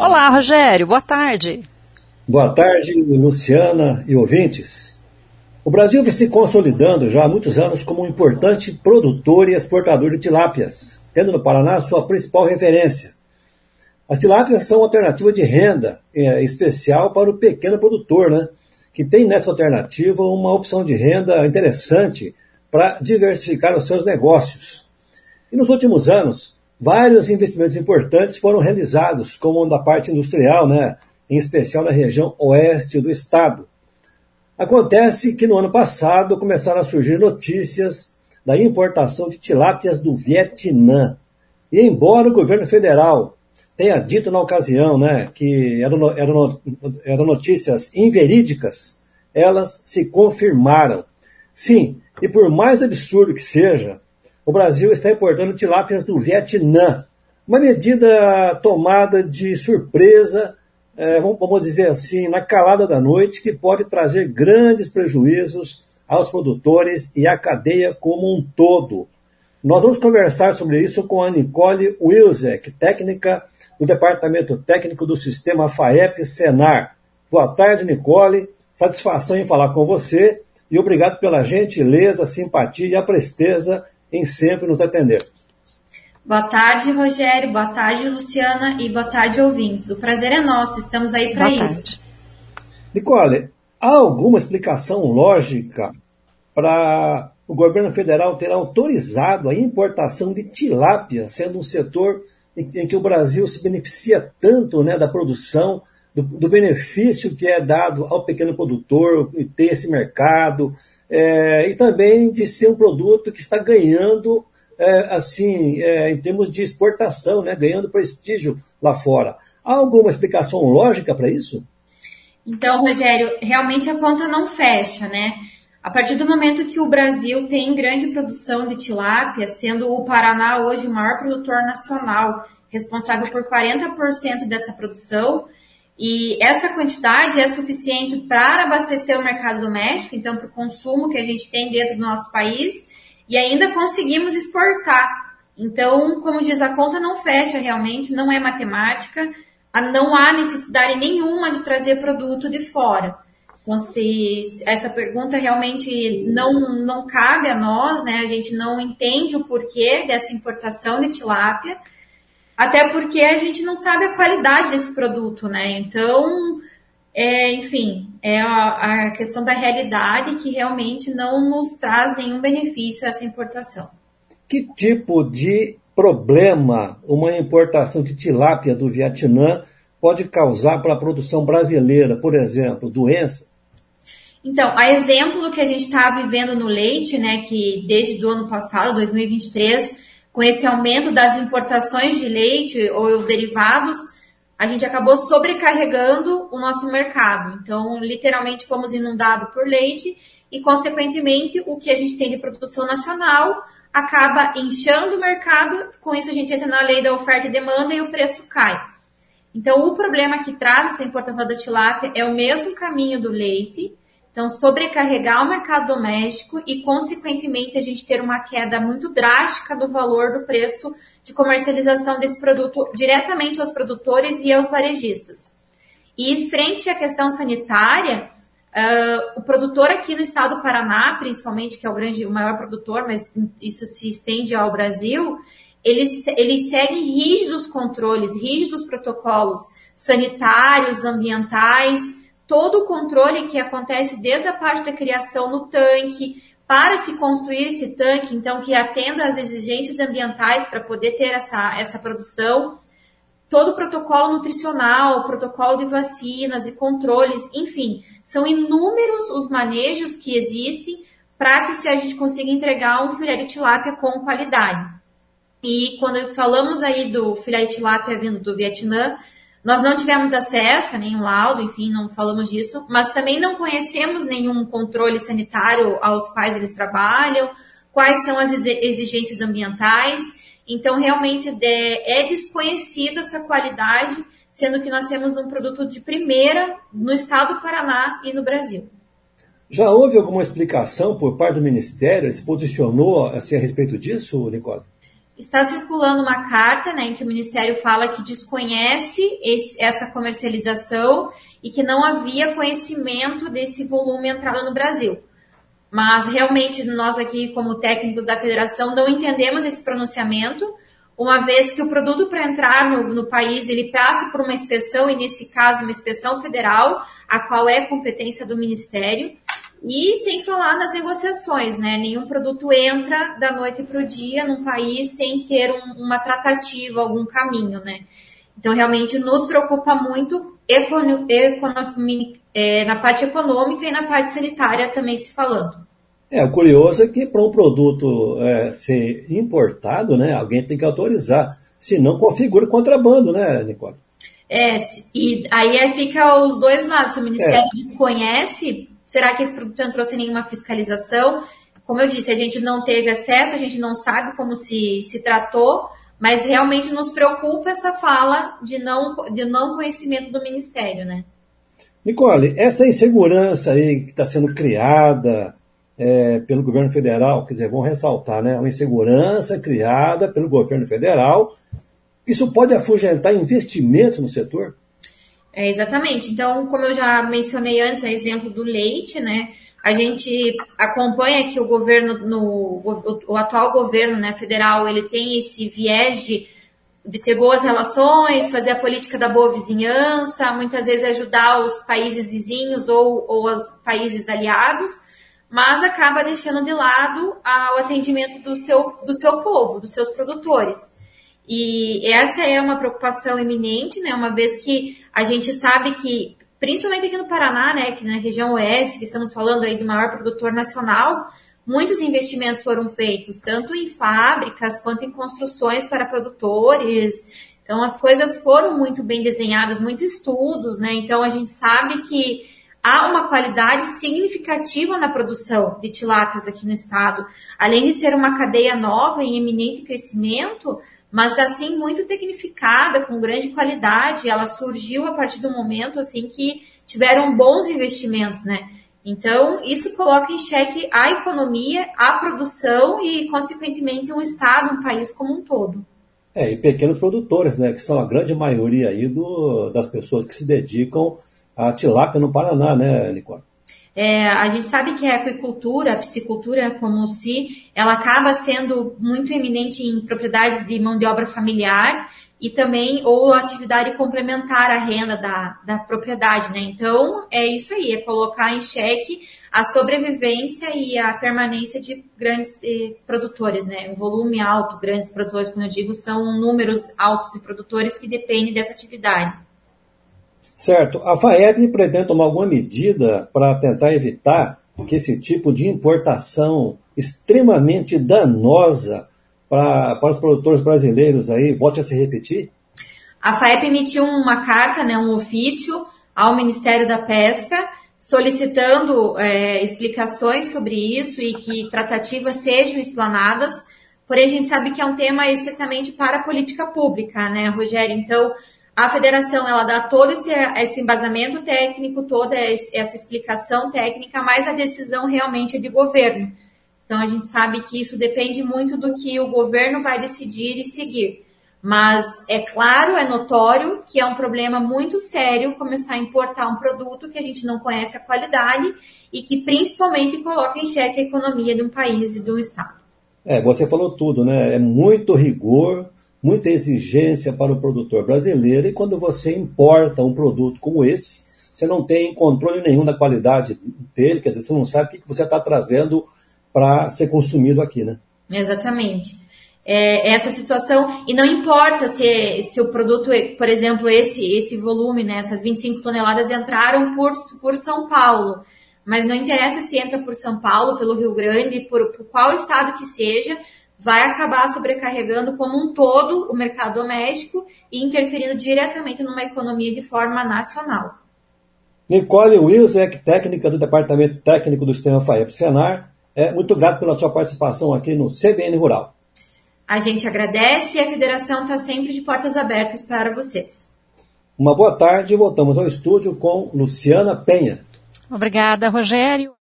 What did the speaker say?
Olá, Rogério, boa tarde. Boa tarde, Luciana e ouvintes. O Brasil vem se consolidando já há muitos anos como um importante produtor e exportador de tilápias, tendo no Paraná sua principal referência. As tilápias são alternativa de renda, especial para o pequeno produtor, né? Que tem nessa alternativa uma opção de renda interessante para diversificar os seus negócios. E nos últimos anos, vários investimentos importantes foram realizados, como da parte industrial, né? Em especial na região oeste do estado. Acontece que no ano passado começaram a surgir notícias da importação de tilápias do Vietnã. E embora o governo federal tenha dito na ocasião, né, que eram notícias inverídicas, elas se confirmaram. Sim, e por mais absurdo que seja, o Brasil está importando tilápias do Vietnã. Uma medida tomada de surpresa, vamos dizer assim, na calada da noite, que pode trazer grandes prejuízos aos produtores e à cadeia como um todo. Nós vamos conversar sobre isso com a Nicole Wilczek, técnica do Departamento Técnico do Sistema FAEP-Senar. Boa tarde, Nicole. Satisfação em falar com você e obrigado pela gentileza, simpatia e a presteza em sempre nos atender. Boa tarde, Rogério. Boa tarde, Luciana. E boa tarde, ouvintes. O prazer é nosso. Estamos aí para isso. Nicole, há alguma explicação lógica para o governo federal ter autorizado a importação de tilápia, sendo um setor em que o Brasil se beneficia tanto, né, da produção, do benefício que é dado ao pequeno produtor, e ter esse mercado, e também de ser um produto que está ganhando, em termos de exportação, né, ganhando prestígio lá fora. Há alguma explicação lógica para isso? Então, Rogério, realmente a conta não fecha, né? A partir do momento que o Brasil tem grande produção de tilápia, sendo o Paraná hoje o maior produtor nacional, responsável por 40% dessa produção, e essa quantidade é suficiente para abastecer o mercado doméstico, então para o consumo que a gente tem dentro do nosso país, e ainda conseguimos exportar. Então, como diz, a conta não fecha realmente, não é matemática, não há necessidade nenhuma de trazer produto de fora. Então, essa pergunta realmente não cabe a nós, né? A gente não entende o porquê dessa importação de tilápia, até porque a gente não sabe a qualidade desse produto, né? Então, é a questão da realidade que realmente não nos traz nenhum benefício essa importação. Que tipo de problema uma importação de tilápia do Vietnã pode causar para a produção brasileira, por exemplo, doença? Então, a exemplo do que a gente está vivendo no leite, né, que desde o ano passado, 2023, com esse aumento das importações de leite ou derivados, a gente acabou sobrecarregando o nosso mercado. Então, literalmente, fomos inundados por leite e, consequentemente, o que a gente tem de produção nacional acaba inchando o mercado. Com isso, a gente entra na lei da oferta e demanda e o preço cai. Então, o problema que traz essa importação da tilápia é o mesmo caminho do leite. Então, sobrecarregar o mercado doméstico e, consequentemente, a gente ter uma queda muito drástica do valor do preço de comercialização desse produto diretamente aos produtores e aos varejistas. E, frente à questão sanitária, o produtor aqui no estado do Paraná, principalmente, que é o maior produtor, mas isso se estende ao Brasil, eles seguem rígidos controles, rígidos protocolos sanitários, ambientais, todo o controle que acontece desde a parte da criação no tanque, para se construir esse tanque, então, que atenda às exigências ambientais para poder ter essa produção, todo o protocolo nutricional, protocolo de vacinas e controles, enfim, são inúmeros os manejos que existem para que a gente consiga entregar um filé de tilápia com qualidade. E quando falamos aí do filé de tilápia vindo do Vietnã, nós não tivemos acesso a nenhum laudo, enfim, não falamos disso, mas também não conhecemos nenhum controle sanitário aos quais eles trabalham, quais são as exigências ambientais. Então, realmente, é desconhecida essa qualidade, sendo que nós temos um produto de primeira no estado do Paraná e no Brasil. Já houve alguma explicação por parte do Ministério? Ele se posicionou assim, a respeito disso, Nicole? está circulando uma carta, né, em que o Ministério fala que desconhece essa comercialização e que não havia conhecimento desse volume entrado no Brasil. Mas realmente nós aqui, como técnicos da federação, não entendemos esse pronunciamento, uma vez que o produto para entrar no país, ele passa por uma inspeção, e nesse caso uma inspeção federal, a qual é competência do Ministério, e sem falar nas negociações, né? Nenhum produto entra da noite para o dia num país sem ter uma tratativa, algum caminho, né? Então, realmente nos preocupa muito na parte econômica e na parte sanitária também se falando. O curioso é que para um produto ser importado, né, alguém tem que autorizar, senão configura contrabando, né, Nicole? E aí fica os dois lados. Se o Ministério desconhece, será que esse produto entrou sem nenhuma fiscalização? Como eu disse, a gente não teve acesso, a gente não sabe como se tratou, mas realmente nos preocupa essa fala de não conhecimento do Ministério, né? Nicole, essa insegurança aí que está sendo criada pelo governo federal, quer dizer, vamos ressaltar, né? Uma insegurança criada pelo governo federal, isso pode afugentar investimentos no setor? Exatamente. Então, como eu já mencionei antes, a exemplo do leite, né? A gente acompanha que o governo, o atual governo, né, federal, ele tem esse viés de ter boas relações, fazer a política da boa vizinhança, muitas vezes ajudar os países vizinhos ou os países aliados, mas acaba deixando de lado o atendimento do seu povo, dos seus produtores. E essa é uma preocupação iminente, né, uma vez que a gente sabe que, principalmente aqui no Paraná, né, que na região oeste, que estamos falando aí do maior produtor nacional, muitos investimentos foram feitos, tanto em fábricas quanto em construções para produtores. Então, as coisas foram muito bem desenhadas, muitos estudos, né? Então, a gente sabe que há uma qualidade significativa na produção de tilápias aqui no estado. Além de ser uma cadeia nova em eminente crescimento, mas assim muito tecnificada, com grande qualidade. Ela surgiu a partir do momento assim que tiveram bons investimentos, né? Então, isso coloca em xeque a economia, a produção e, consequentemente, um estado, um país como um todo. E pequenos produtores, né, que são a grande maioria aí das pessoas que se dedicam à tilápia no Paraná, né, Nicole? A gente sabe que a aquicultura, a piscicultura como ela acaba sendo muito eminente em propriedades de mão de obra familiar e também ou atividade complementar à renda da propriedade, né? Então, é isso aí, é colocar em xeque a sobrevivência e a permanência de grandes produtores, né? Um volume alto, grandes produtores, como eu digo, são números altos de produtores que dependem dessa atividade. Certo. A FAEB pretende tomar alguma medida para tentar evitar que esse tipo de importação extremamente danosa para os produtores brasileiros aí volte a se repetir? A FAEB emitiu uma carta, né, um ofício ao Ministério da Pesca, solicitando explicações sobre isso e que tratativas sejam explanadas. Porém, a gente sabe que é um tema estritamente para a política pública, né, Rogério? Então, a federação, ela dá todo esse embasamento técnico, toda essa explicação técnica, mas a decisão realmente é de governo. Então, a gente sabe que isso depende muito do que o governo vai decidir e seguir. Mas é claro, é notório que é um problema muito sério começar a importar um produto que a gente não conhece a qualidade e que principalmente coloca em xeque a economia de um país e de um estado. Você falou tudo, né? É muito rigor, muita exigência para o produtor brasileiro, e quando você importa um produto como esse, você não tem controle nenhum da qualidade dele, quer dizer, você não sabe o que você está trazendo para ser consumido aqui, né? Exatamente. Essa situação, e não importa se o produto, por exemplo, esse volume, né, essas 25 toneladas entraram por São Paulo, mas não interessa se entra por São Paulo, pelo Rio Grande, por qual estado que seja, vai acabar sobrecarregando como um todo o mercado doméstico e interferindo diretamente numa economia de forma nacional. Nicole Wilczek, técnica do Departamento Técnico do Sistema FAEB-Senar, muito grato pela sua participação aqui no CBN Rural. A gente agradece e a Federação está sempre de portas abertas para vocês. Uma boa tarde e voltamos ao estúdio com Luciana Penha. Obrigada, Rogério.